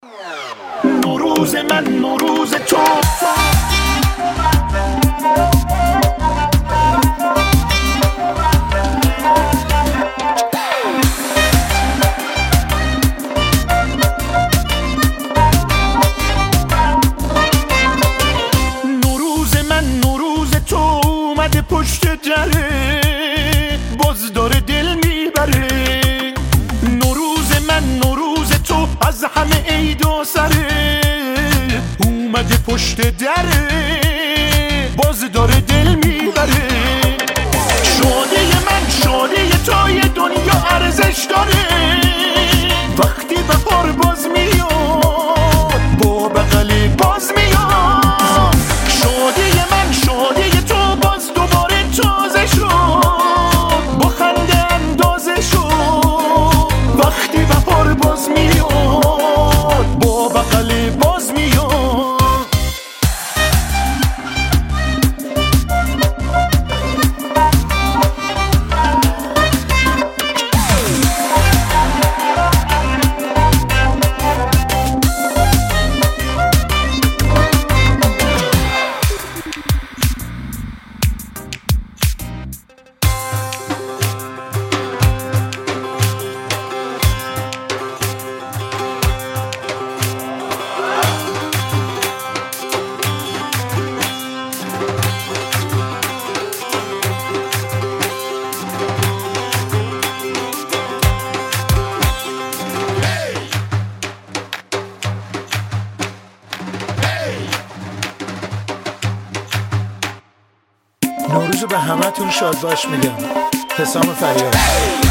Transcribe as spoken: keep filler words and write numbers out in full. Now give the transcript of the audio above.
نوروز من نوروز تو، نوروز من نوروز تو اومده پشت دره، باز داره دل میبره. نوروز من نوروز تو از همه عید و سره، اومده پشت دره، باز داره دل میبره. شاده من شاده تو یه دنیا ارزش داره، وقتی بهار باز میاد با بغل باز میاد. شاده من شاده تو باز دوباره تازه شد، با خنده اندازه شد، وقتی بهار باز میاد با بغل باز میاد. نوروز به همه تون شاد باش میگم. حسام فریاد.